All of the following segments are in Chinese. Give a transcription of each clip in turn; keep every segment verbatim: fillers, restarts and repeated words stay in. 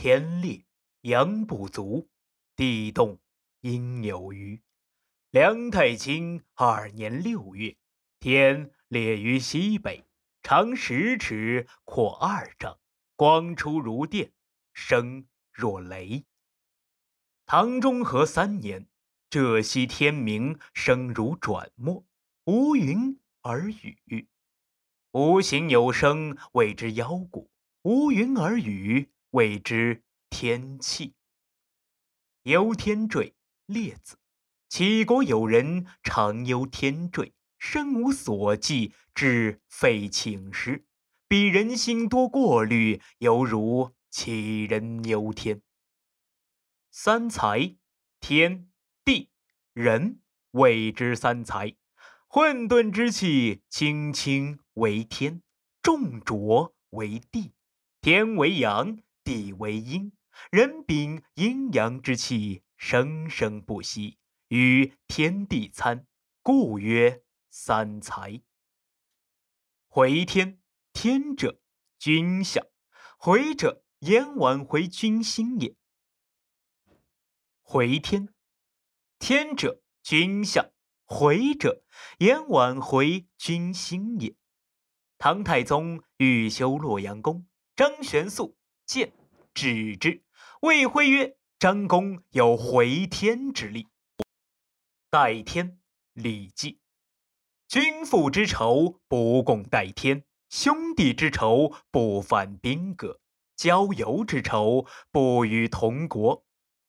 天裂，阳不足，地动，阴有余。梁太清二年六月，天裂于西北，长十尺，阔二丈，光出如电，声若雷。唐中和三年，浙西天明，声如转墨，无云而雨。无形有声，谓之妖鼓；无云而雨，谓之天气。忧天坠，列子。杞国有人常忧天坠，身无所寄，至废寝食。彼人心多过虑，犹如杞人忧天。三才，天地人，谓之三才。混沌之气，清清为天，重浊为地。天为阳，地为阴，人秉阴阳之气，生生不息，与天地参，故曰三才。回天，天者，君相；回者，言晚回君心也。回天，天者，君相；回者，言晚回君心也。唐太宗欲修洛阳宫，张玄素见，止之，谓徽曰：张公有回天之力。代天，礼记。君父之仇，不共戴天；兄弟之仇，不犯宾阁；交游之仇，不与同国。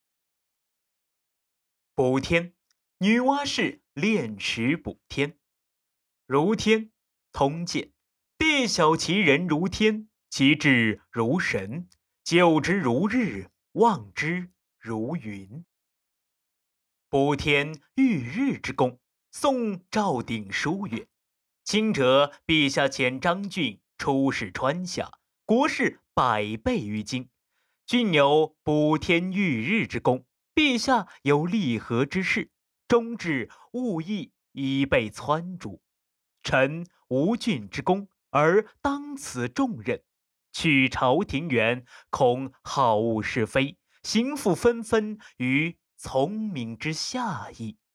补天，女娲氏炼石补天。如天，通鉴。地小其人如天，其志如神，救之如日，望之如云。补天遇日之功。宋赵鼎书曰：轻者陛下遣张俊出使川下，国势百倍于今。俊有补天遇日之功，陛下有利和之事，终至务役，以备撺逐。臣无俊之功，而当此重任，去朝廷远，恐好恶是非，行复纷纷于聪明之下矣。